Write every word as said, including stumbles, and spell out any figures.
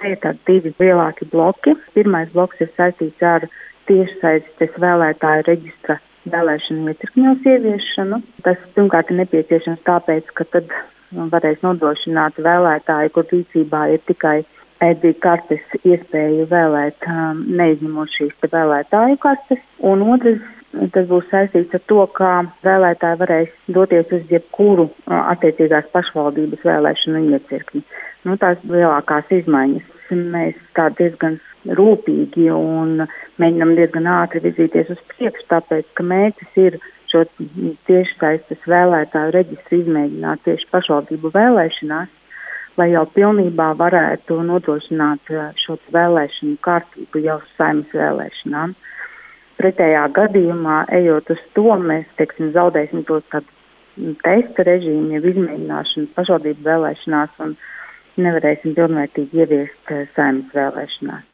ir tādi divi lielāki bloki. Pirmais bloks ir saistīts ar tiešsaistes vēlētāju reģistra vēlēšanu iecirkņos ieviešanu. Tas pirmkārt ir nepieciešams tāpēc, ka tad varēs nodrošināt vēlētāju, kur rīcībā ir tikai I D kartes iespēju vēlēt, neizņemot šīs te vēlētāju kartes. Un otrs, tas būs saistīts ar to, kā vēlētāji varēs doties uz jebkuru attiecīgās pašvaldības vēlēšanu iecirkni. Nu, tās lielākās izmaiņas. Mēs tā diezgan rūpīgi un mēģinam diezgan ātri virzīties uz priekšu, tāpēc, ka mērķis ir šo tiešsaistes vēlētāju reģistru izmēģināt tieši pašvaldību vēlēšanās, lai jau pilnībā varētu nodrošināt šo vēlēšanu kārtību jau Saeimas vēlēšanām. Pretējā gadījumā, ejot uz to, mēs, teiksim, zaudēsim to tādu testa režīmu, jau izmēģināšanu pašvaldību vēlēšanās un nevarēsim pilnvērtīgi ieviest Saeimas vēlēšanās.